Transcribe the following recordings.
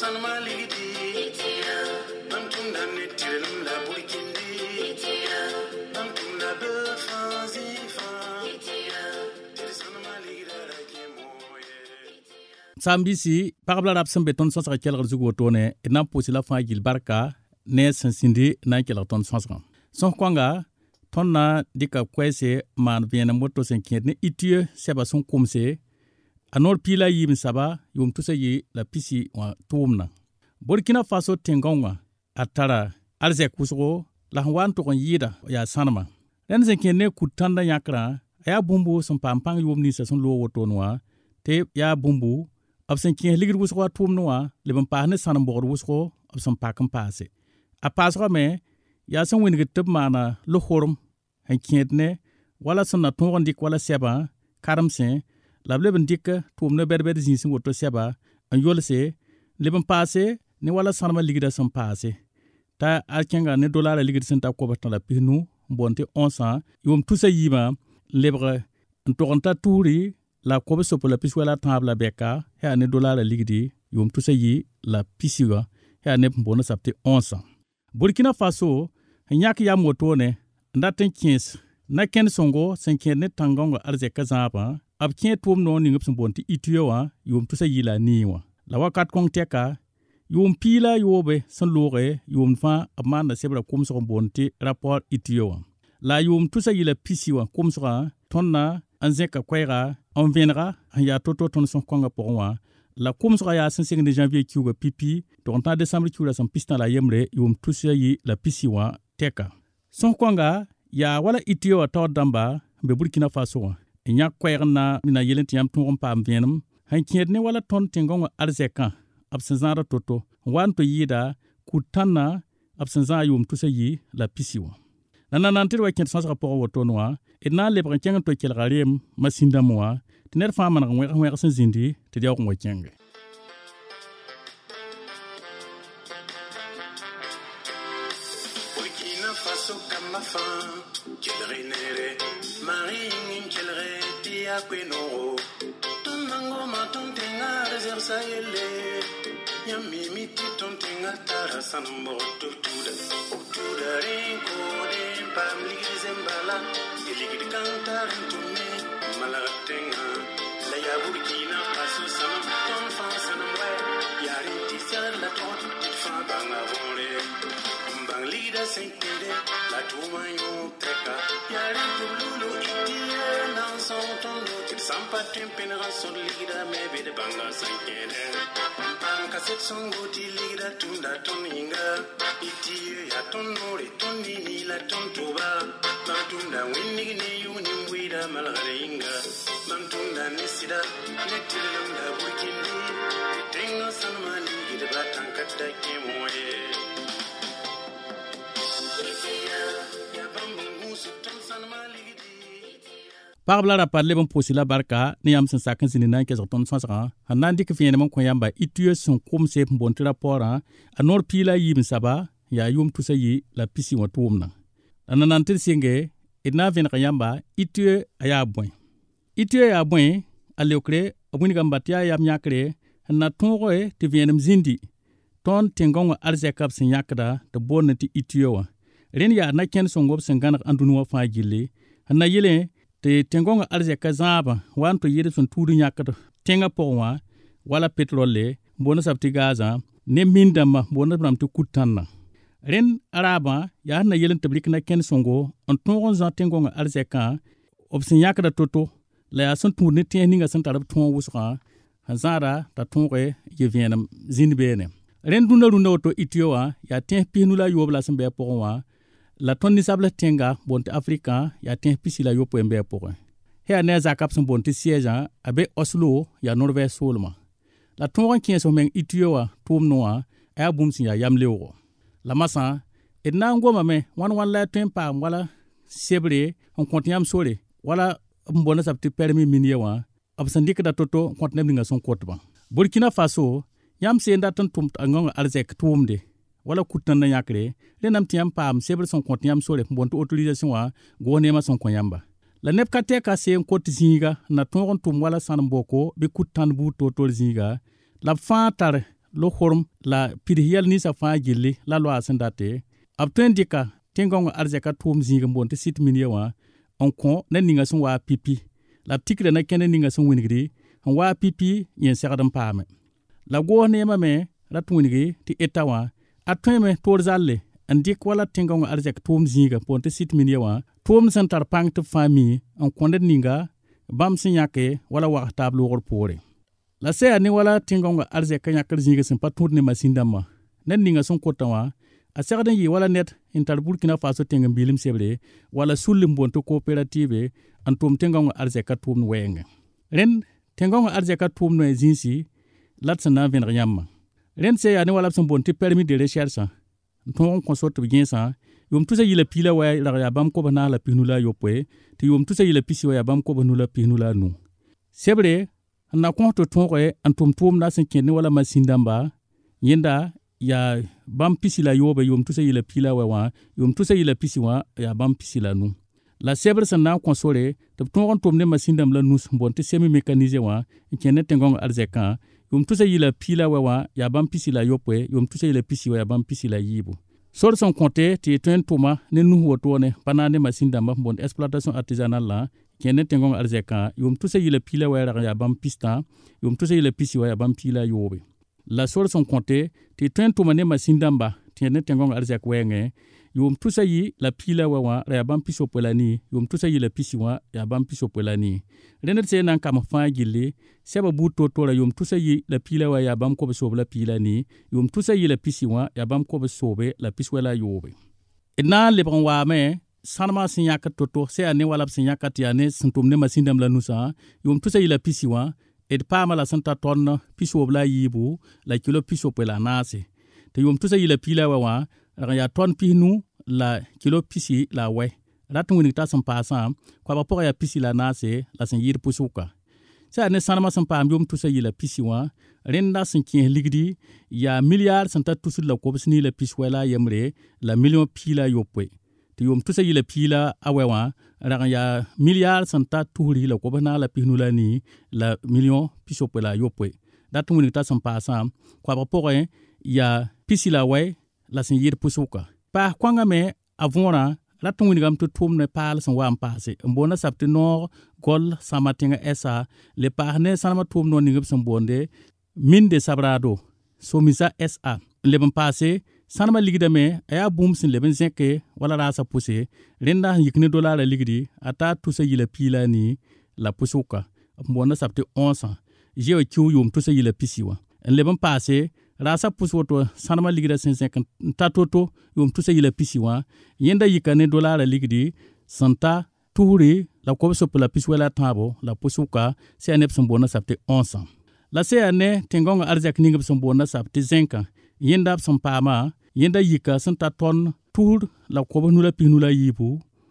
Sambisi parabla rap sambe ton sansa kelgar zugo tone ina posila fa gil barka ne sansindi na kelgar ton sansa son kwanga tonna dika kwese man viena moto sen kene itie seba son kumse anor pila yim saba yum tusa yi la pisi wa tumna Burkina Faso tengonga atara alze kusgo la wan to kon yida ya sanama ren sen kene kutanda yakra aya bumbu son pampang yum ni sa son lo wotonwa te ya bumbu absen kin ligir wuswa tumnoa leben paane sanam bor wusgo absen pakam paase a pasra me ya son wingi tub mana lo horum han kietne wala sonna tongon dik wala seba karamse lableben dik tumno berber zinsin woto seba an yolse leben paase ne wala sanama ligida son paase ta alkenga ne dollar ligir sen ta ko batala pinu bonte 1100 yum tusa yima lebre ntoronta turi la kobe sopo la piswa la tabla beka he ane dollar la ligdi yum tusa yi la pisiwa he ane mbona sapte 1100 Burkina Faso nyak ya motone ndaten 15 na ken songo sen ken ne tangongo arze kazaba ab ken tum no ni ngop bonti itiyowa yum tusa yi la niwa la wakat kong teka yum pila yobe san lore yum fa amanda sebra kumso bonti rapport itiyowa la yum tusa yi la pisiwa kumso tonna anzeka kwera on viendra ya toto ton son konga pourwa la kumsra ya 5 de janvier kiuga pipi ton ta décembre kiuga son pistan la yemre yum tusia yi la pisiwa teka son konga ya wala itio ta damba be Burkina Faso nya kwerna mina yelenti yam ton pam vienam han kiedne wala ton tingonga arzeka absenzara toto wan to yida kutana absenza yum tusia yi la pisiwa nana nantir wa kent sans rapport woto noa ina lebre kenga to kel garem masinda moa tiner fama na ngwe sen zindi te dia ko ngenge Burkina Faso kama fa kelrenere marine kelre dia kwenoro tonango matontenga reserve yele yami miti tontenga tara sanmo tutuda tutuda renko pam ligidi zembala ligidi kantar tume malatenga la ya Burkina Faso sanam ton fa sanam wa yari tisar la ton fa banga vole bang lida senkede la tumayo treka yari tululu itie na son ton do sampa tempena son ligida mebe de banga senkede pam kaset son goti ligida tunda toninga itie ya tonore tonini la tontoba mantunda winni ni yuni wida malgaringa mantunda nisida netilunda burkindi tenga sanmani gida batankata kemoye ya bambu musu ton sanmali Parabla la parle bon posila barka ni am sen sakan sinina ke ton sansa hanandi ke fiene mon koyamba itue son comme se bon rapport anor pila yim saba ya yum tusa yi la pisi wa tumna ananantir singe ina ven kayamba itue aya boy alekre abuni gambatia ya myakre na tongoe te vienem zindi ton tengongo arzekap sin yakda de bonati itue wa ren ya na ken songop sengana andunwa fa gille na yele te tengonga arzeka zaba wanto yede son tudu nyakata tenga porwa wala petrole bona sabti gaza ne mindama bona bramtu kutanna ren araba ya na yelen tabrik na ken songo on tongon za tengonga arzeka obsin yakada toto la ya son tudu ne teninga san tarab ton wusra hazara ta tonge ye vienam zinbene ren dunda oto itiowa ya ten pinula yobla sambe porwa la ton nisable tenga bonte africain ya ten pisila yopo embe pour he ane zakap son bonte siège abe Oslo ya Norvège solma la ton qui so men itiowa tum noa a bum sin ya yamlewo la masa edna ngoma me wan la tempa wala sebre on kontiam sole wala mbona sabti permis miniwa absandik da toto kontnem nga son kotba Burkina Faso yam se ndatan tum angonga arzek tumde wala kutan na yakre lenam tiam pam sebre son kontiam sole bonto autorisation wa gonema son koyamba la nepkate ka se kot zinga na ton tum wala san boko be kutan bu totol zinga la fatar lo horm la pidhiyal ni sa fa gilli la lo asendate abtwen dika tengong arzeka tum zinga bonte sit minia wa on kon na ninga sun wa pipi la tikra na kene ninga sun winigri on wa pipi yen sagadam paame la go ne ma me la tunigi ti etawa atwen me torzalle andik wala tengong arzeka tum zinga bonte sit minia wa tum san tar pang te fami on konde ninga bam sinyake wala wa tablo gor pore la se ani wala tengong arzeka nyakar zinga sin patur ne masindama nan ninga sun kotawa a sagdan yi wala net intar Burkina Faso tengam bilim sebre wala sulim bonto cooperative antum tengong arzeka tum wenge ren tengong arzeka tum no zinsi latsana ven yamma ren se ani wala son bonti permis de recherche ton consort bigensa yom tusa yila pila wa la ya bam ko bana la pinula yopwe ti yom tusa yila pisi wa ya bam ko banula pinula nu sebre na ko to ton ko antum tum na sen ken wala masindamba yenda ya bam pisi la yobe yom tusa yila pila wa yom tusa yila pisi wa ya bam pisi la nu la sebre sana console to ton tom ne masindam la nus bonte semi mécanisé wa ken tengong arzeka yom tusa yila pila wa ya bam pisi la yopwe yom tusa yila pisi wa ya bam pisi la yibu sor son compté ti tuen toma ne nu wotone panane masindamba bon exploitation artisanale la ken tengong arzeka yom tusa yila pila wa ya bam pista yom tusa yila pisi wa ya bam pila yobe la sor son compté ti tuen toma ne masindamba ken tengong arzeka wenge yom tusa yi la pila wa ya bam piso pelani yom tusa yi la pisi wa ya bam piso pelani renet se nan kam fa gille seba buto to la yom tusa yi la pila wa ya bam ko be sobla pila ni yom tusa yi la pisi wa ya bam ko be sobe la piswela yobe ina le bon wa me sanma sinya ka toto se ane wala sinya ka tiane sintum ne masindam la nusa yom tusa yi la pisi wa et pa mala santa ton piso bla yibu la kilo piso pela nase te yom tusa yi la pila wa ya ton pinu la kilo pisi la we ratun ni ta sampa sam kwa ba pora ya pisi la nase la sen yir pusuka sa ne sanama sampa yom tusa yi la pisi wa renda sen kin ligdi ya milliard santa tusu la ko bisni la piswela yemre la million pila yopwe ti yom tusa yi la pila awewa ra ya milliard santa turi la ko bana la pinula ni la million pisopela yopwe ratun ni ta sampa sam kwa ba pora ya pisi la we la sen yir pusuka pa kwanga me avora ratun gam to tum ne pal san wa ampase mbona sapti no gol samatinga esa le parne sanama tum no ningam san bonde min de sabrado somisa sa le ban passe sanama ligida me aya bum sin le ben zeke wala rasa pousse renda yikne dollar la ligidi ata tusa yila pila ni la pusuka mbona sapti 11 je kiu yum tusa yila pisiwa le ban passe rasa puswoto sanama ligida sen tatoto yom tusa yila pisiwa yenda yikane dollar ligidi santa turi la ko so la piswela tabo la pusuka se anep sombona sapte 11 la se ane tengong arzak ningam sombona sapte 5 yenda sompama yenda yika santa ton tur la ko nula pinula yibu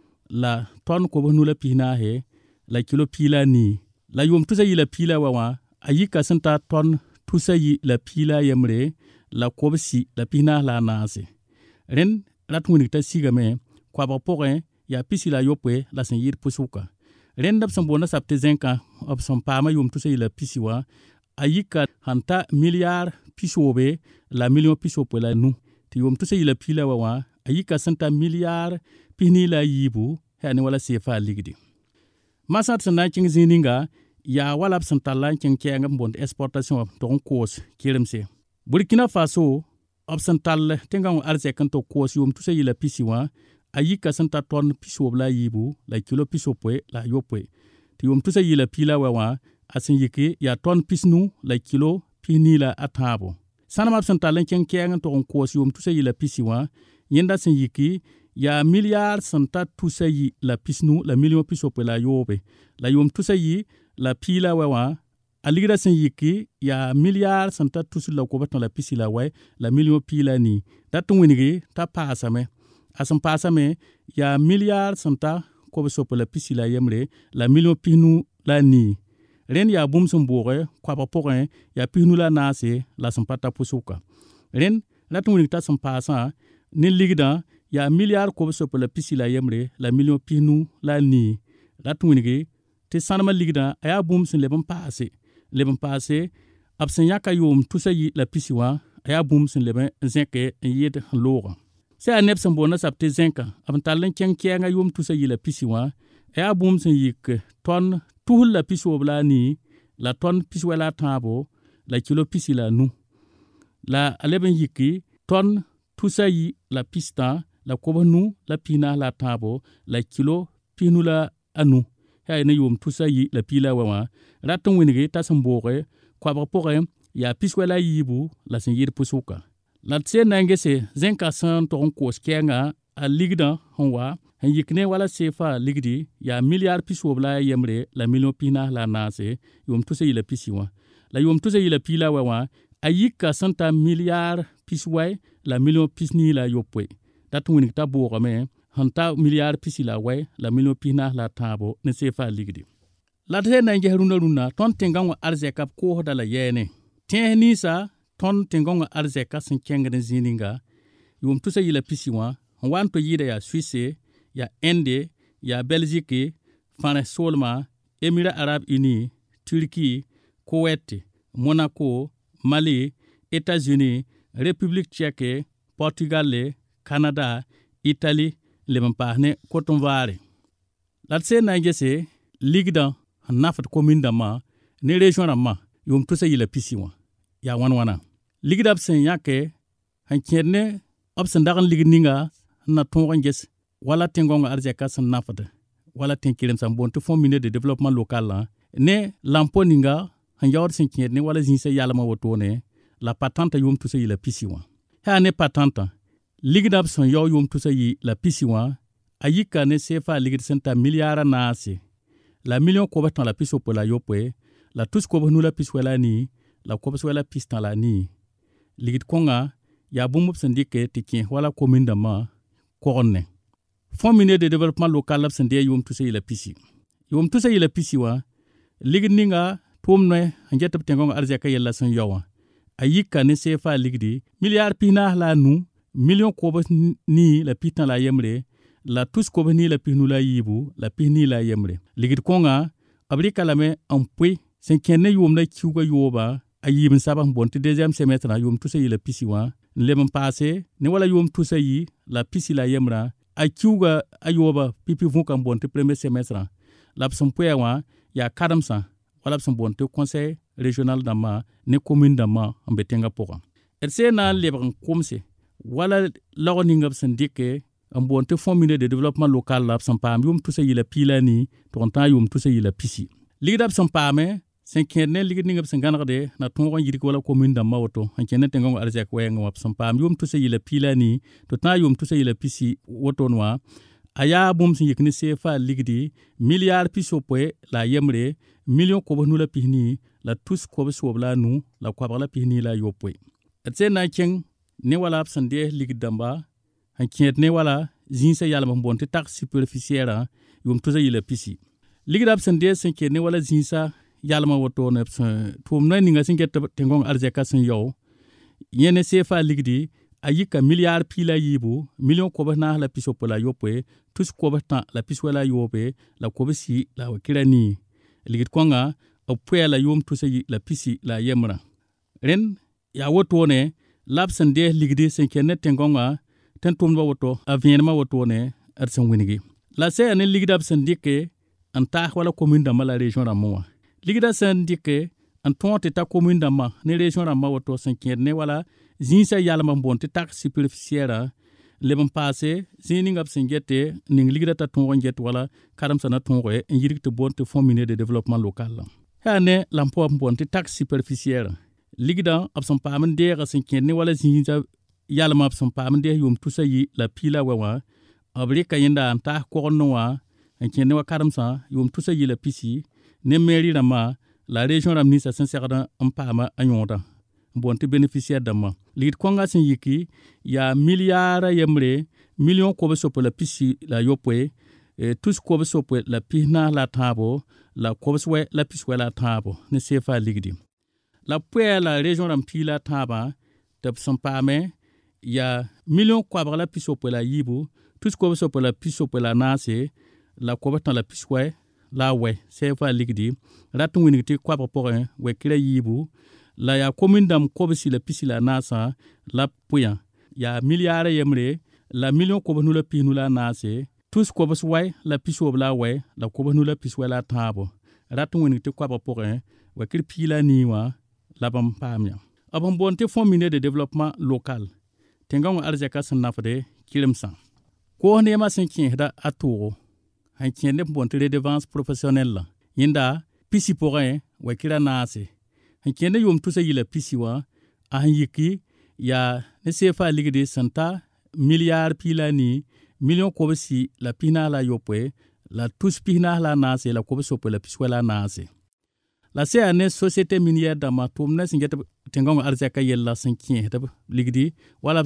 la ton ko nula pina he la kilo pila ni la yom tusa yila pila wa ayika santa ton tusa yi la pila yemre la kobsi la pina la nase ren ratuni ta sigame kwa ba pore ya pisi la yopwe la sen yir pusuka ren dab sambona sapte zenka op son pama yum tusa yi la pisiwa ayika hanta milliard pisobe la million pisope la nu ti yum tusa yi la pila wa ayika santa milliard pini la yibu hani wala sefa ligidi masat sana king zininga ya walap santalan king kenga mbond exportation ton course kiremse Burkina Faso absantal tengang arze kanto course yum tusa yila pisiwa ayika santa ton piso bla yibu la kilo piso pwe la yopwe ti yum tusa yila pila wa asin yiki ya ton pisnu la kilo pini la atabo sanama absantalan king kenga ton course yum tusa yila pisiwa yenda sin yiki ya milliard santa tusa yi la pisnu la million piso pwe la yobe la yum tusa yi la pila wa aligra sen yiki ya milliard santa tusu la ko batna la pisi la way la million pila ni datun winigi ta pasame asam pasame ya milliard santa ko so la pisi la yemre la million pinu la ni ren ya bum son bore kwa ba porin ya pinu la nase la sampata pusuka ren datun winigi ta sam pasa ni ligda ya milliard ko so la pisi la yemre la million pinu la ni datun winigi te sanama ligda aya bum sin leben passe absen yaka yom tusa yi la pisiwa aya bum sin leben zenke yed loga se anep san bona sapte zenka abantalen kenkenga yom tusa yi la pisiwa aya bum sin yik ton tuhul la piswo blani la ton piswa la tabo la kilo pisi la nu la aleben yiki ton tusa yi la pista la kobanu la pina la tabo la kilo pinula anu hay ne yom tusa yi la pila wawa raton winige tasambore kwa pore ya piswela yibu la sin yir pusuka la tse nangese zenka san ton kos kenga a ligda honwa han yikne wala sefa ligdi ya milliard piswobla yemre la million pina la nase yom tusa yi la pisiwa la yom tusa yi la pila wawa ayika santa milliard piswai la million pisni la yopwe daton winige tabore me hanta milliard pisila wai la million pina la tabo ne sefa ligdi la tse nange runa ton tengango arzeka ko da la yene tenisa ton tengonga arzeka sin kengene zininga yum tusa yila pisiwa wanto yida ya Suisse ya Inde ya Belgique fana solma Émirats Arabes Unis Turquie Kuwait Monaco Mali États-Unis République Tchèque Portugal Canada Italie le mampahne kotonvare latse nangese ligda nafat commune dama ne région dama yum tusa yila pisiwa ya wana ligda absen yake han kerne absen dagan ligninga na tonges wala tengonga arzeka san nafat wala tenkirem san bon to fond minier de développement local la ne lamponinga han yawr sen kerne wala zinse yalama wotone la patente yum tusa yila pisiwa ha ne patente ligda absen yaw yum tusa yi la pisiwa ayika ne sefa ligda senta milliard nasi la million ko batan la piso pour la yopwe la tous ko banu la piswela ni la ko biswela pistan la ni ligit konga ya bumup sindike tiki wala commune dama korne fond minier de développement local la sinde yum tusa ila pisi yum tusa ila pisi wa ligit ninga pomne hanjeta tengonga arzeka yella san yawa ayika ne sefa ligdi milliard pina la nu million ko ni la pitan la yemre la tous ko bani la pinu la yibu la pini la yemre ligit konga abrika lame ampui sen kenne yum na kiuga yoba ayibin sabam bonte deuxième semestre na yum tusa yi la pisiwa lem passé ne wala yum tusa yi la pisi la yemra a kiuga ayoba pipi vunka bonte premier semestre la psompoewa ya kadamsa wala psom bonte conseil régional dama ne commune dama ambetenga poka erse na lebran komse wala lawninga sindike ambonte fond minier de développement local la psampam yum tusa yila pilani tonta yum tusa yila pisi ligdab sampame sen kenne ligdinga psanganade na tongo yirik wala commune dama woto hankene tengo arzek wenga wap sampam yum tusa yila pilani to ta yum tusa yila pisi woto noa aya bum sin yikni sefa ligdi milliard piso poe la yemre million ko banu la pihni la tous ko sobla nu la ko la pihni la yopwe etse na ken ne wala psande ligdamba hankiet ne wala zinsa yalma bonte tax superficiaire yum tuza yila pisi ligdab sande senke ne wala zinsa yalma woto ne tum na ninga sinke tengong arzeka sen yo yene sefa ligdi ayika milliard pila yibu million ko bana la piso pola yopwe tous ko bata la piswela yope la ko bisi la wakirani ligid konga opwe la yum tuza la pisi la yemra ren ya woto ne lab sande ligdi senke ne tengonga tentum ba woto aviennement woto ne arsan winigi la se ane ligdab sandike anta wala commune dama la région ramwa ligda sandike anton ta commune dama ne région ramwa woto sankier ne wala zinsa yalma bonte tax superficiaire le bon passé zining singete ning ligda ta ton jet wala karam sana ton re yirik te bonte fond minier de développement local ha ne lampo bonte tax superficiaire ligda abson pamen de sankier ne wala zinsa yalma abson pamen de yum tusa yi la pila wawa abrika yinda anta konowa hankene wa karamsa yum tusa yi la pisi ne mairie rama la région ramni sa sincèrement ampama anyonda bonte bénéficiaire dama lit konga sin yiki ya milliard yemre million ko so pour la pisi la yopwe tous ko so pour la pina la tabo la ko so la piswe la tabo ne sefa ligdi la pwe la région rampi la taba de son pame ya million ko la piso pour la yibu tous ko so pour la piso pour la nase la ko batan la piswe la we sefa ligdi ratun winiti ko pour we kila yibu la ya commune dam ko si la pisi la nasa la puya ya milliard yemre la million ko nu la pinu la nase tous ko bas way la piso bla way la ko nu la piso la tabo rat woni te ko ba porin wa kir pila ni wa la bam pamya abam bonte fonds minier de développement local tengang arzeka sanafade kilimsa ko ne ma senkin da aturo han kien bonte redevance professionnelle yinda pisi porin wa kira nase han kien yum tusa yila pisi wa a yiki ya ne sefa ligide santa milliard pila ni million ko si la pina la yopwe la tous pina la nase la ko so la piswela nase la CNS société minière dama tumna singeta tengongo arzaka yella sankin hada ligdi wala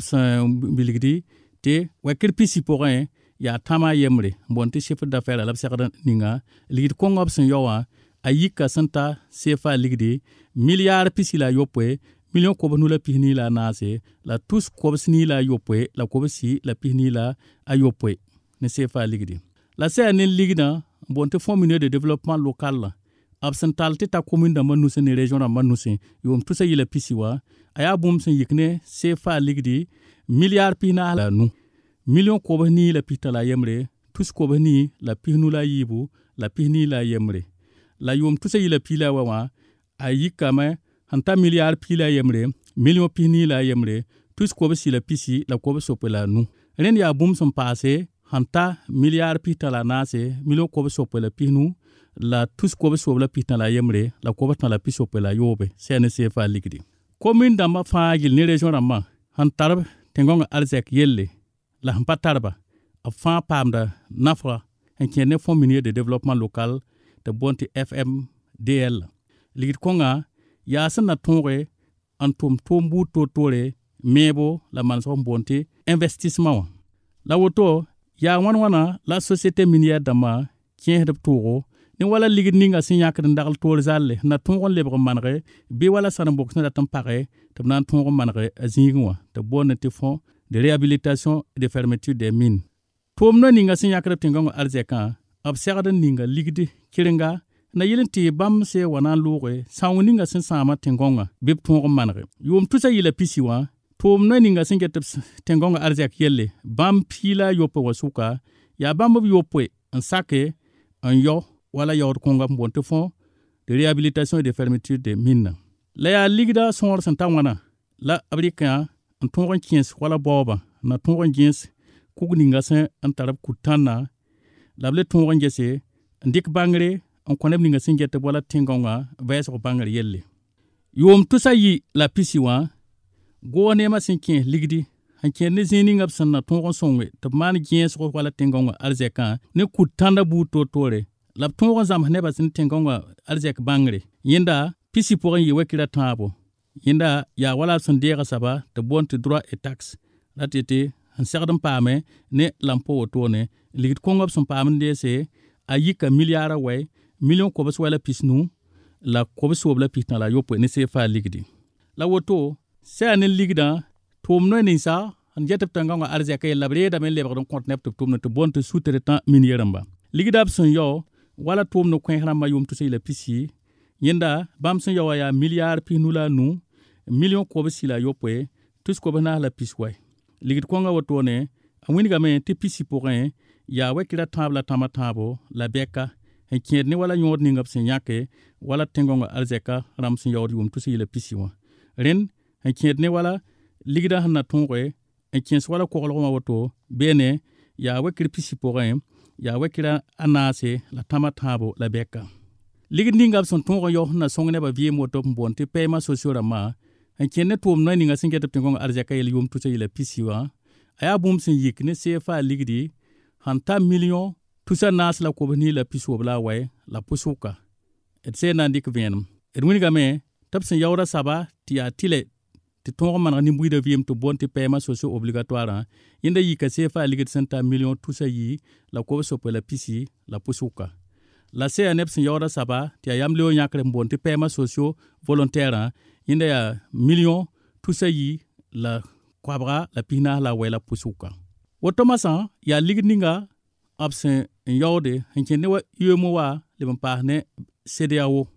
ligdi te wakir pisi porin ya tama yemre bonte chef d'affaires la sekada ninga ligdi kongo option yowa ayika santa CFA ligdi milliard pisi la yopwe million ko nula pini la nase la tous ko sni la yopwe la ko si la pini la ayopwe ne CFA ligdi la CNS ligda bonte fonds minier de développement local la absentalite ta commune da manuse ne région da manuse yom tusa yila pisiwa aya bum sen yikne CFA ligdi milliard pina la nu million ko bani la pitala yemre tous ko bani la pinu la yibu la pini la yemre la yom tusa yila pila wa ayika ma hanta milliard pila yemre million pini la yemre tous ko basi la pisi la ko sopela nu ren ya bum son passé hanta milliard pitala nase million ko sopela pinu la tous ko so la pitna la yemre la ko batna la piso pe la yobe CNCFA ligdi commune dama faagil ni région rama han tarb tengonga arzek yelle la hampa tarba a fa pamda nafra en kene fonds minier de développement local de bonti FMDL ligid konga ya sana tonre antum tombu totore mebo la manso bonti investissement la woto ya wana la société minière dama kien de toro ni wala ligid ninga sin yakre ndal tol zalle na tongon lebre manre bi wala sanan box na tam pare tam nan tongon manre azingwa de bonne fonds de réhabilitation et de fermeture des mines tom no ninga sin yakre tingongo arzeka observe ninga ligidi kiringa na yilenti bam se wana lore sawu ninga sin sama tingonga bib tongon manre yum tusa yila pisiwa tom no ninga sin get tingongo arzek yelle bam pila yopo wasuka ya bam yopo en sake en yo wala yawr konga bonte fond de réhabilitation et de fermeture des mines la ya ligda sonor santawana la abrika en tongon 15 wala boba na tongon 15 kugninga sen antarab kutana la ble tongon gese ndik bangre on konem ninga singete wala tingonga vayes ko bangre yelle yom tusayi la pisiwa gone ma sinkin ligdi hanke ne zini ngab sanna tongon songwe to man 15 ko wala tingonga arzeka ne kutanda buto tore la tongon zam ne basin tingonga arzek bangre yinda pisi pour yi wekira tabo yinda ya wala son dira saba de bonte droit et taxe la tete un certain pame ne lampo otone ligit kongob son pame ndese ayika milliard way million ko bas wala pisnu la ko bas wala pisna la yopo ne CFA ligdi la woto c'est un ligda tomno ni sa an jetep tanganga arzeka la breda men lebre don compte nep tomno to bonte sous-traitant minieramba ligda son yo wala tomno ko hrama yum to sey la pisi yenda bam son yo ya milliard pinula nu million ko bas la yopo tous ko bana la pisway ligit konga wotone awini game te pisi pourrin ya wekira table tamatabo la beka en kierne wala nyod ni ngap sen yake wala tengonga arzeka ram sen yawdi wum tusi le pisiwa ren en kierne wala ligida hanna tonre en kiens wala ko koloma woto bene ya wekir pisi pourrin ya wekira anase la tamatabo la beka ligid ni ngap son tongo yo na songne ba vie moto mbonte paiement social rama en kienne tum no ni nga singete tengonga arzeka yel yum tusi le pisiwa aya bum sen yikne CFA ligdi hanta million tusa nas la kobni la piso bla way la pusuka et se nandik venum et woni game tapsen yawra saba ti atile ti tongo man ni mbuida wiem to bonti paiement socio obligatoire yinda yika CFA ligdi santa million tusa yi la ko so la pisi la pusuka la CNF sen yawra saba ti ayam leo nyakre bonti paiement socio volontaire yinda ya million tusa yi la kwabra la pina la wela pusuka wotomasa ya ligninga absen yode henkene wa yemo wa le mpahne CDAO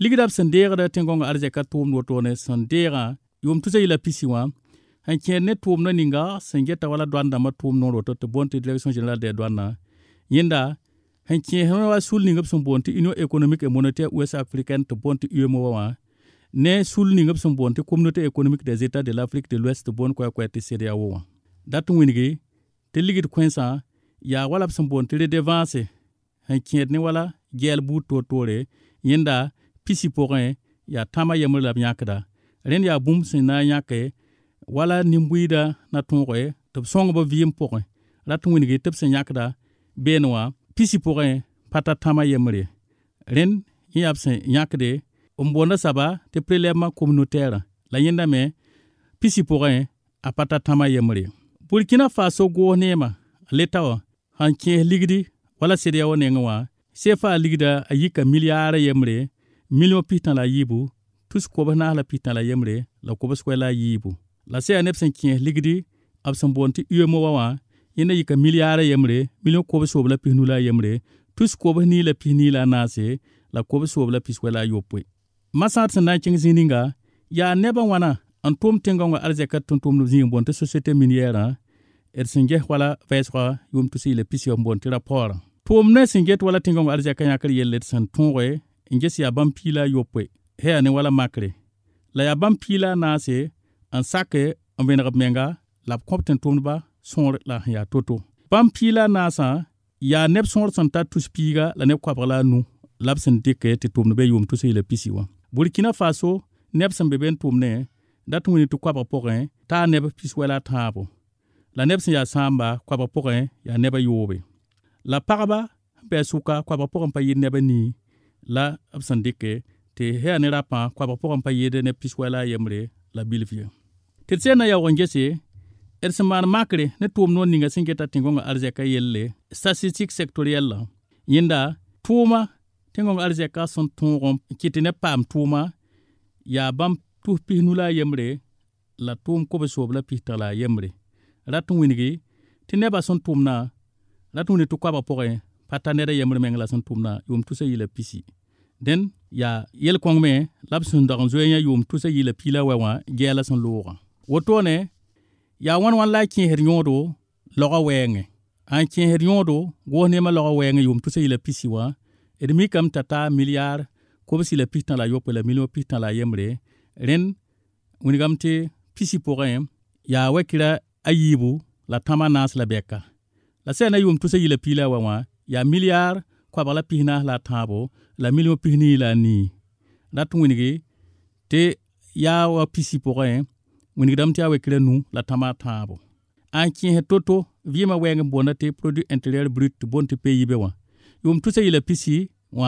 ligdab sandera tengonga arzeka tum wotone sandera yum tusa ila pisiwa han kene tum no ninga sengeta wala douane ma tum no roto te bonte direction générale des douanes yinda han kene wa sul ninga son bonte union économique et monétaire ouest africaine te bonte UEMOA ne sul ninga son bonte communauté économique des états de l'Afrique de l'Ouest bon kwa te CEDEAO datu winigi te ligid kwensa ya wala son bonte de devance han kene wala gel bu totore yinda pisi porin ya tama yamur la nyakda ren ya bum sina nyake wala nimbuida na tonre to song ba viem porin la tungi ge tep se nyakda benwa pisi porin pata tama yamure ren yi abse nyakde ombona saba te prélèvement communautaire la yinda me pisi porin a pata tama yamure Burkina Faso go nema letawa hanke ligdi wala CEDEAO nenwa sefa ligda ayika milliard yamure million pitan la yibu tous ko bana la pitan la yemre la ko basko la yibu la se anepsen kin ligdi absan bonti UEMOA yene yika milliard yemre million ko baso la pinu la yemre tous ko bani la pini la nase la ko baso la pisko la yopwe masat na king zininga ya neba wana antum tengonga arzeka tuntum no zin bonte société minière ersinge wala vesqa yum tusi le pisio bonti rapport tum ne singet wala tengonga arzeka yakal yelle san tonwe ingesi ya bampila yopwe he ane wala makre la ya bampila nase an sake an venra menga la kopten tumba son la ya toto bampila nasa ya nep son santa tuspiga la nep kwabala nu labsen dike te tumbe be yum tusi le pisiwa Burkina Faso nep sambe ben tumne datuni tu kwaba porin ta nep piswela tabo la nep ya samba kwaba porin ya neba yobe la paraba be suka kwaba porin pa yin neba ni la absandike te he ne rapa kwa ba pokon pa yede ne piswala yemre la bilvie te tsena ya wongese erseman makre ne tum non ninga singeta tingonga arzeka yelle statistique sectorielle la yinda tuma tingonga arzeka son tunrom kitine pam tuma ya bam tu pinula yemre la tum ko be sobla pitala yemre ratun winigi tineba son tumna ratun ni tu kwa ba pokon patanere yemre mengla son tumna yum tusa yile pisi den ya yel kongme labsun da zoya yum tusa yile pila wawa gela son lora wotone ya wan la kin her nyodo loga wenge an kin her nyodo go ne ma loga wenge yum tusa yile pisiwa edmi kam tata milliard ko bisi le pitan la yope la million pitan la yemre ren unigamte pisi porin ya wekira ayibu la tamanas la beka la sena yum tusa yile pila wawa ya milliard kwa bala pihna la tabo la million pihni la ni datu winigi te ya wa pisi porin winigi dam tia wekira nu la tama tabo an kin he toto vima wenge bonate produit intérieur brut bonte pays be wa yum tusa yile pisi wa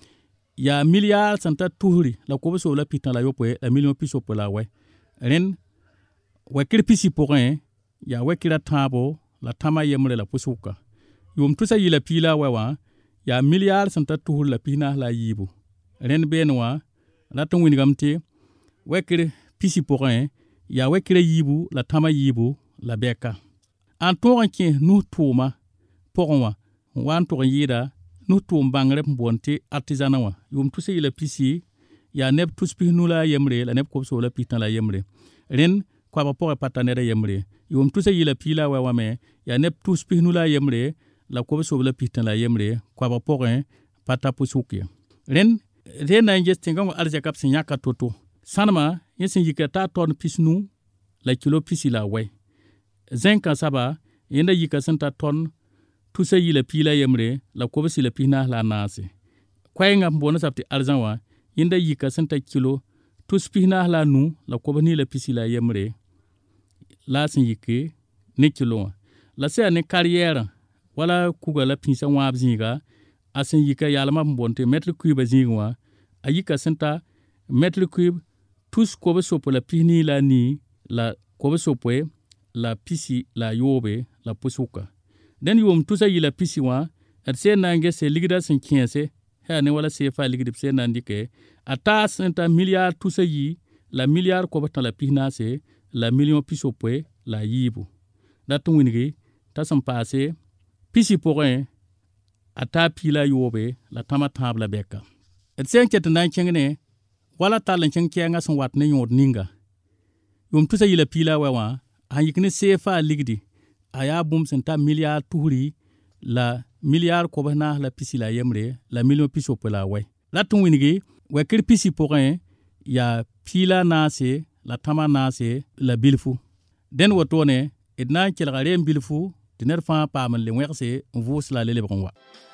ya milliard santa tuhri la ko so la pitan la yope la million piso pour la we ren wekira pisi porin ya wekira tabo la tama yemre la pusuka yum tusa yile pila wa ya milliard santa tuhur la pina la yibu ren benwa ratun wingamte wekire pisi porin ya wekire yibu la tama yibu la beka an toranke nu tuma poronwa wan toran yida nu tum bangre bonte artisanwa yum tusa yile pisi ya neb tuspi nula yemre la neb ko so la pitan la yemre ren kwa ba pore patanere yemre yum tusa yile pila wa me ya neb tuspi nula yemre la ko so la pitan la yemre kwa ba porin pata pusuki ren na ngestinga arja kap sinyaka toto sanama yesin yikata ton pisnu la kilo pisi la we zenka saba yenda yika santa ton tusa yile pila yemre la ko bisi la pina la nase kwainga mbona sapti arjanwa yenda yika santa kilo tus pina la nu la ko bani la pisi la yemre la sin yike ne kilo la se ne carrière wala kuga la pinsa wab zinga asen yika yalama mbonte mètre cube zingwa ayika senta mètre cube tous ko so pour la pini la ni la ko so pour la pisi la yobe la pusuka den yom tusa yila pisi wa at se nange se ligida sen kiense ha ne wala se fa ligida se nandike ata senta milliard tusa yi la milliard ko bata la pina se la million piso pour la yibu datu winigi ta sam passé pisi porin ata pila yobe la tama tabla beka et sen ket nan kengene wala talan chen kenga son wat ne yod ninga yum tusa yila pila wa han yikne sefa ligdi aya bum senta milliard tuhuri la milliard ko bana la pisila yemre la million piso pela we la tun winigi we kir pisi porin ya pila nase la tama nase la bilfu den wotone edna kelgare bilfu diner fa pa man le werse vos la lele bronwa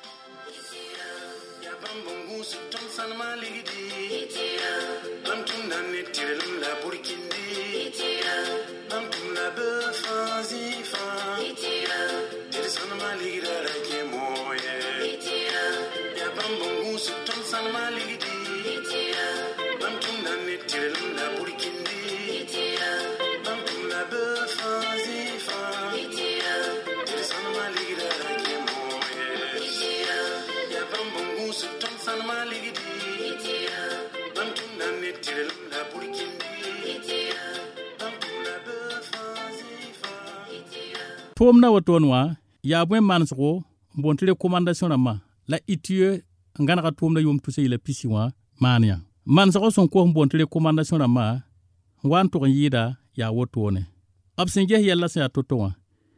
Pomna watonwa ya bwen mansgo mbontire commandation rama la itue ngana ka tomna yom tuse ila pisiwa mania mansgo son ko mbontire commandation rama wan to yida ya wotone absenge yalla sa totowa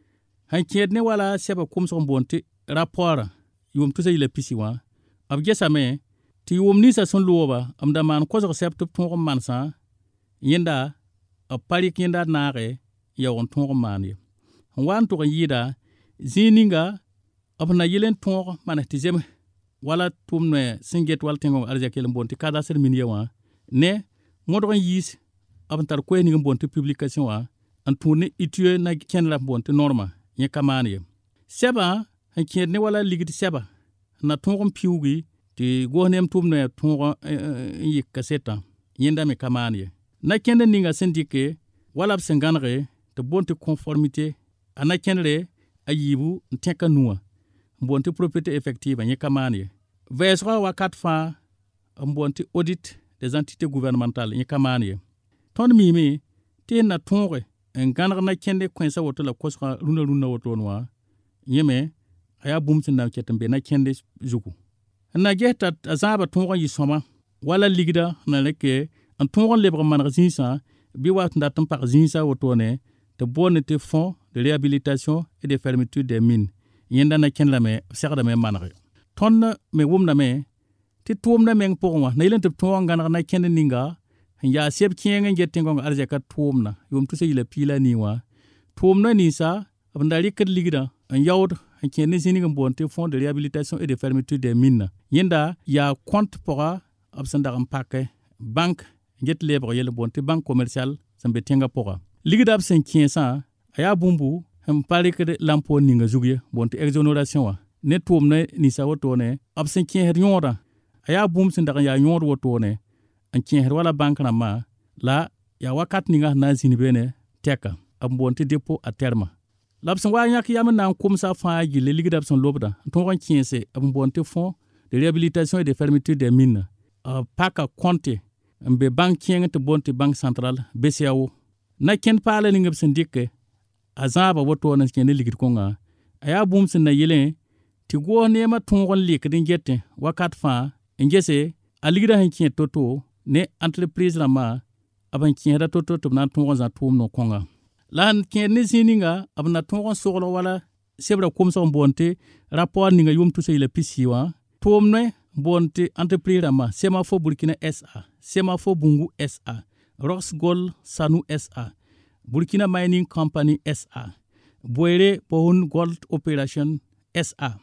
han kiedne wala seba kumso mbonti rapport yom tuse ila pisiwa abge same ti yom ni sa son loba amda man ko zo septu to mansa yenda a pari kinda nare ya on to mania wan to yida zininga abna yilen to manatizem wala tumne singet wal tengo arjakel bonti kada ser minyawa ne modon yis abantar ko ni bonti publication wa antune itue na kenla bonti norma ye kamane seba hakiet ne wala ligiti seba na tongon piugi ti gonem tumne tongo yi kaseta yenda me kamane na kende ninga syndike wala absenganre to bonti conformité ana kenre ayibu nteka nuwa mbonti propriété effective anye kamane vesra wakat fa mbonti audit des entités gouvernementales anye kamane ton mimi te na tonre nganar na kende kwensa woto la kosra runa woto noa yeme aya bumtin na ketembe na kende zuku na geta azaba tonre yisoma wala ligida na leke an tonre lebre manrzinsa bi wat ndatam par zinsa woto ne te bonne fonds de réhabilitation et de fermeture des mines yenda na ken la me sekda me manare ton me wumna me ti tuumna me ngporwa na ilente tuanga na ken ninga ya seb kienga ngetengo arje ka tuumna yum tu se ile pila niwa tuumna ni sa abndali ket ligida an yawd an ken sini bonte fonds de réhabilitation et de fermeture des mines yenda ya compte pora absanda am pakke banque nget lebre yele bonte banque commerciale sambe tenga pora ligida absen kiensa aya bumbu hem pare ke lampo ninga zugye bonte exonération wa ne tuumne ni sa wotone absen kien her yora aya bum sin daga ya yor wotone an kien her wala banque na ma la ya wakat ninga na zini bene teka ambonte dépôt à terme labsen wa yak yam na kum sa fa gi le ligida absen lobda ton ran kien se ambonte fonds de réhabilitation et de fermeture des mines paka compte mbe banque kien te bonte banque centrale BCAO na ken pala ninga absen dikke azaba woto na kene ligit konga aya bum sin na yele ti go nema tongon lik din jette wakat fa ngese aligida han kien toto ne entreprise la ma aban kien da toto to na tongon za tum no konga lan kien ne sininga abna tongon soglo wala sebra komso bonte rapport ninga yum to se ile pisiwa tomne bonte entreprise la ma sema fo Burkina SA sema fo Bungu SA Rox Gold Sanu SA Burkina Mining Company SA, Boere Pohun Gold Operation SA,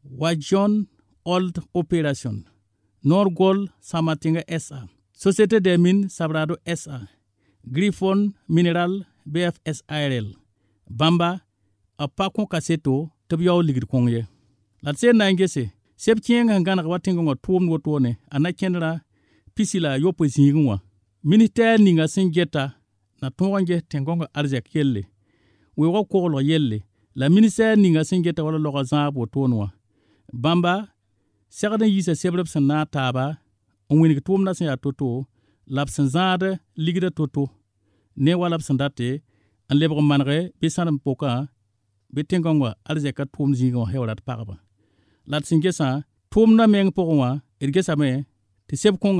Wajon Old Operation, Nor Gold Samatinga SA, Société des Mines Sabrado SA, Griffon Mineral BFSIRL, Bamba, Apakon Kaseto, Tabiao Ligid Kongye. Latse Nangese, Seb Kieng Hangana Watingo Tuom Wotone, Anakenra, Pisila Yopo Zingwa, Militaire Ninga Singeta, na tonge tengonga arjak yelle we wo ko lo yelle la ministère ninga singeta wala lo gazabo tonwa bamba serda yisa sebrab sana taba on wini tumna sa toto labsan zade ligida toto ne wala sandate an lebre manre bisanam poka betengonga arjaka tum zingo hewrat parba lat singesa tumna meng pokwa irgesa me te seb konga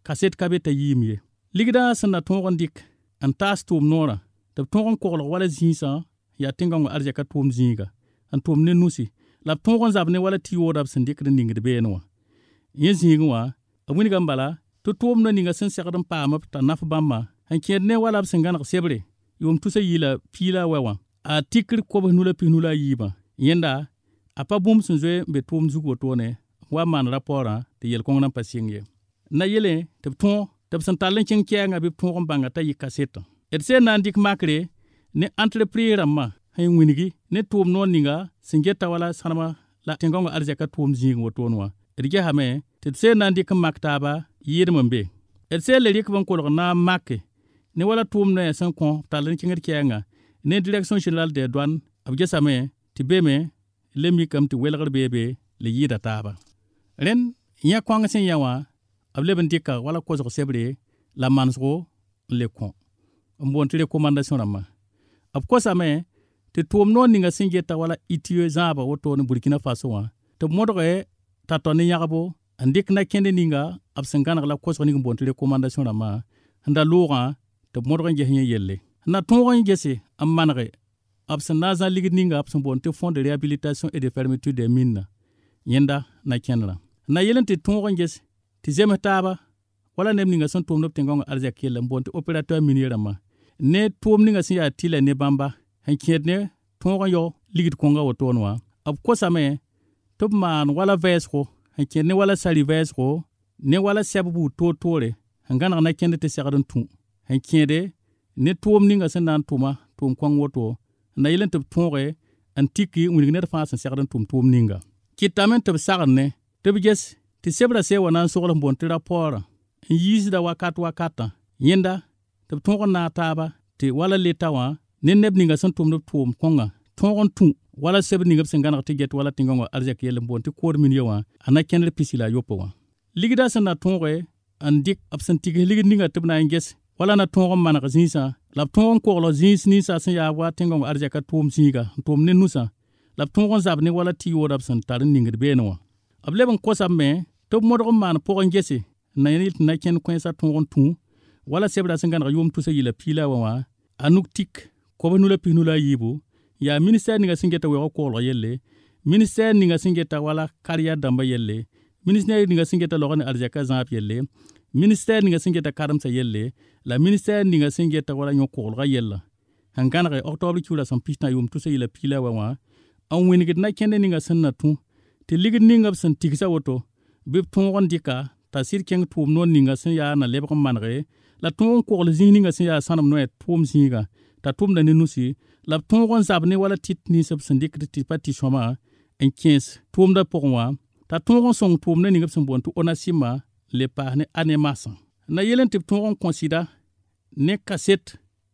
kaset ka be ta yim ye ligda sẽn na tõog n dɩk n taas tʋʋm noorã tɩ b tõog n koglg wala zĩisã yaa tẽngãngã arzɛka tʋʋm zĩiga n tʋʋm ne nusi la b tõog n zab ne wala tɩ-yoodã b sẽn dɩkd n ningd beene wã yẽ zĩigẽ wã b wĩnga n bala tɩ tʋʋmdã ninga sẽn segd n paam b t'a naf bãmbã n kẽed ne wala b sẽn gãneg sebre yʋʋm tusã yɩɩla piila wɛ wã a tikr kobs nu la pis nu la a yiibã yẽnda a pa bũmb sẽn zoe n be tʋʋm zug wotone wa maan rapoorã tɩ yel-kõng nan pa sɩng ye na yele tɩ b tõog tɩ b sẽn tall n kẽng kɛɛngã bɩ b tõog n bãnga t'a yɩ kasetã d sẽn na n dɩk makre ne entreprise rãmbã sẽn wĩngi ne tʋʋm noor ninga sẽn geta wala sãnema la tẽngãngã arzɛka tʋʋm zĩig woton wã d gesame tɩ d sẽn na n dɩk n mak taaba yɩɩdm n be d sẽn le rɩk n kolg na n make ne wala tʋʋm ne sẽn kõ tall n kẽngd kɛɛngã ne direction générale des douanes b gesame tɩ beeme le mikame tɩ welgr beebe le yɩɩda taaba rẽnd yã kõang sẽn yã wã b leb n dɩka wala kosg sebre la mansgo n le kõ n boond tɩ recommandation rãmbã b kosame tɩ tʋʋm noor ninga sẽn geta wala itiyo zãaba woto ne Burkina Faso wã tɩ b modge t'a tao ne yãgbo n dɩk na kẽnd ninga b sẽn gãneg la kosg ning n boond tɩ recommandation rãmbã n da loogã tɩ b modg n ges yẽ yelle n na tõog n gese n manege b sẽn na n zã ligd ninga b sẽn boond tɩ fond de réhabilitation et de fermeture des mines yẽnda na kẽndrã na yel n tɩ tõog n ges tɩ zems taaba wala neb ninga sẽn tʋʋmd b tẽngãngã arzɛk yella n boond tɩ opérateur minier rãmbã ne tʋʋm ninga sẽn yaa tɩla ne bãmba n kẽed ne tõog n yao ligd kõnga wotoon wã b kosame tɩ b maan wala vɛɛsgo n kẽed ne wala sari vɛɛsgo ne wala sɛb buud toor-toore n gãneg na kẽnd tɩ segd n tũ n kẽede ne tʋʋm ninga sẽn na n tʋma tʋʋm kõng woto n na yel n tɩ b tõoge n tiki n wilg ned fãa sẽn segd n tʋm tʋʋm ninga kɩtame tɩ b sagr ne tɩ b ges tɩ sebra see wa na n sogl n boond tɩ rapoorã n yiisda wakatã yẽnda tɩ b tõog n naag taaba tɩ wala leta wã ne neb ninga sẽn tʋmd b tʋʋm kõnga tõog n tũ wala seb ninga b sẽn gãneg tɩ get wala tẽngãngã arzɛk yell n boond tɩ koor min ye wã a na kẽndr pisi la a yopa wã ligda sẽn na tõoge n dɩk b sẽn tigs ligd ninga tɩ b na n ges wala na tõog n maneg zĩisã la b tõog n koglg zĩis ninsã sẽn yaa wa tẽngãngã arzɛka tʋʋm zĩiga n tʋʋm ne nusã la b tõog n zab ne wala tɩ-yoodã b sẽn tar n ningd beene wã b leb n kosame tɩ b modg n maan pʋg n gese na yel tɩ na kẽnd kõensã tõog n tũ wala sebra sẽn gãneg yʋʋm tusã yɩla piila wã a nuk tik kobs nu la pis nu la a yiibu yaa ministɛr ninga sẽn geta weoog koglg yelle ministɛr ninga sẽn geta wala karya dãmbã yelle ministɛr ninga sẽn geta log ne arzɛka zãab yelle ministɛr ninga sẽn geta karemsã yelle la ministɛr ninga sẽn geta wala yõ-koglgã yella sẽn gãnege octobre kiuura sẽn pis tã yʋʋm tusã yɩla piila wã n wĩnegd na kẽnd ninga sẽn na tũ tɩ ligd ninga b sẽn tigsa woto bɩ b tõog n dɩka t'a sɩd kẽng tʋʋm noor ninga sẽn yaa na lebg n manege la tõog n kogl zĩig ninga sẽn yaa sãnem noɛ tʋʋm zĩiga t'a tʋmda ne nusi la b tõog n zab ne wala tɩt nins b sẽn dɩkd tɩ pa tɩ sõma n kẽes tʋʋmdã pʋgẽ wã t'a tõog n sõng tʋʋmdã ning b sẽn boond tɩ onasɩmã le paas ne anemasã na yel n tɩ b tõog n kõsɩda ne kaset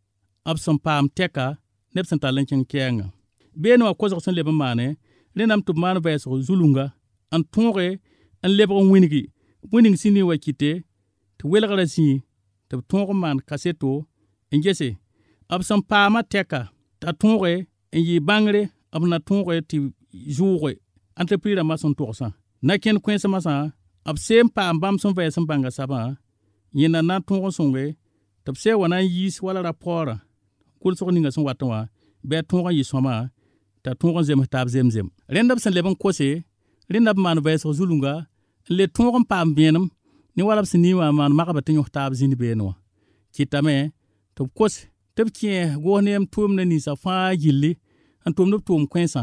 b sẽn paam tɛka ne b sẽn tall n kẽng kɛɛngã beene wã kosg sẽn leb n maane rẽnnaam tɩ b maan vɛɛsg zulunga n tõoge n lebg n wĩngi wĩning sẽn ne wa kɩte tɩ welgrã zĩig tɩ b tõog n maan kaseto n gese b sẽn paamã tɛka t'a tõoge n yɩ bãngre b na tõoge tɩ zʋʋge entreprise rãmbã sẽn togsã na kẽnd kõensmã b see n paam bãmb sẽn vɛɛs n bãnga sabã yẽnda na n tõog n sõnge tɩ b see wa na n yiis wala rapoorã kulsg ninga sẽn watẽ wã bɩ a tõog n yɩ sõma t'a tõog n zems taab zemzem rẽnda b sẽn leb n kose rẽnda b maan vɛɛsg zulunga n le tõog n paam vẽenem ne wala b sẽn nii wã maan magba tɩ yõs taab zĩnd beene wã kɩtame tɩ b kos tɩ b kẽ goos neem tʋʋmdã ninsã fãa gilli n tʋmd b tʋʋm kõensã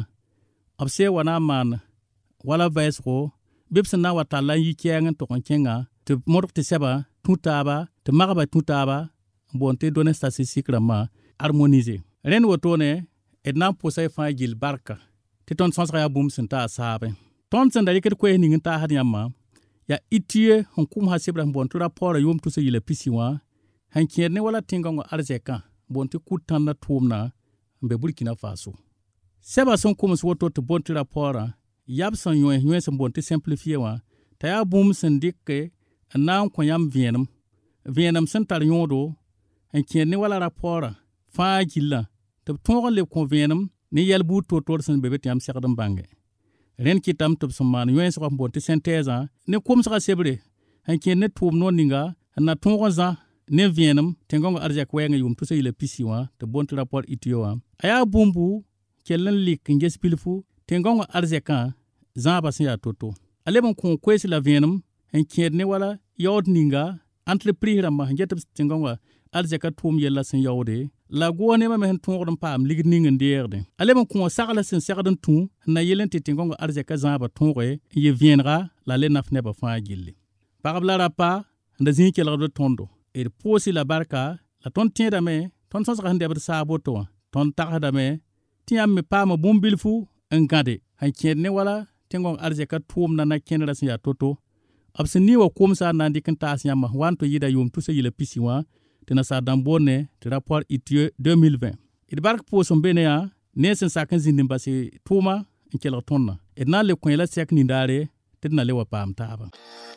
b see wa na n maan wala vɛɛsgo bɩ b sẽn na n wa talla n yi kɛɛng n tʋg n kẽnga tɩ b modg tɩ sɛba tũ taaba tɩ magba tũ taaba n boond tɩ données statistique rãmbã harmoniser rẽnd wotone d na n pʋsa y fãa gill barka tɩ tõnd sõsg yaa bũmb sẽn taa saabẽ tõnd sẽn da rɩkd koees ning n taasd yãmbã yaa itiye sẽn kʋmsa sebra sẽn boond tɩ rapoorã yʋʋm tʋsã yɩla pisi wã sẽn kẽed ne wala tẽngãngã arzɛkã boond tɩ kʋd tãndã tʋʋmdã n be Burkina Faso sɛba sẽn kʋms woto tɩ boond tɩ rapoorã yab sẽn yões sẽn boond tɩ simplifiye wã t'a yaa bũmb sẽn dɩke n na n kõ yãmb vẽenem sẽn tar yõodo n kẽed ne wala rapoorã fãa gillã tɩ b tõog n leb kõ vẽenem ne yɛl buud toor-toor sẽn be be tɩ yãmb segd n bãnge rẽnd kɩtame tɩ b sẽn maan yõensgã n boond tɩ sẽn-tɛɛzã ne kʋmsgã sebre n kẽed ne tʋʋm noor ninga na tõog zã ne vẽenem tẽngõng arzɛk wɛɛngã yʋʋm tʋsa yɩla pisi wã tɩ boon tɩ rapport itiyo wã a yaa bũmbu kell n lik n ges pilfu tẽngõng arzɛkã zãabã sẽn yaa to-to a leb n kõ koees la vẽenem n kẽed ne wala yaood ninga entreprise rãmbã sẽn get b tẽngõngã arzɛka tʋʋm yɛlla sẽn yaoode la goa nebã me sẽn tõogd n paam ligd ning n deegde a leb n kõ sagla sẽn segd n tũ n na yell n tɩ tẽngõngã arzɛka zãabã tõoge n yɩ vẽenega la le naf nebã fãa gilli pagb la rapa n da zĩig kelgd tõndo d pʋʋsy la barka la tõnd tẽedame tõnd sõsga sẽn dɛbd saa boto wã tõnd tagsdame tɩ yãmb me paama bũmb bilfu n gãde sẽn kẽed ne wala tẽngõng arzɛka tʋʋmda na kẽnedã sẽn yaa to-to b sẽn nii wa komsa n na n dɩk n taas yãmba wa n tɩ yɩda yʋʋm tʋsa yɩla pisi wã tɩ nasaar-dãmb boonne tɩ rapport itiyo 2020 d bark pʋʋsem be ne yã ne sẽn sak n zĩnd n bas tʋʋma n kelg tõndã d na n le kõ la sɛk nindaare tɩ d na le wa paam taaba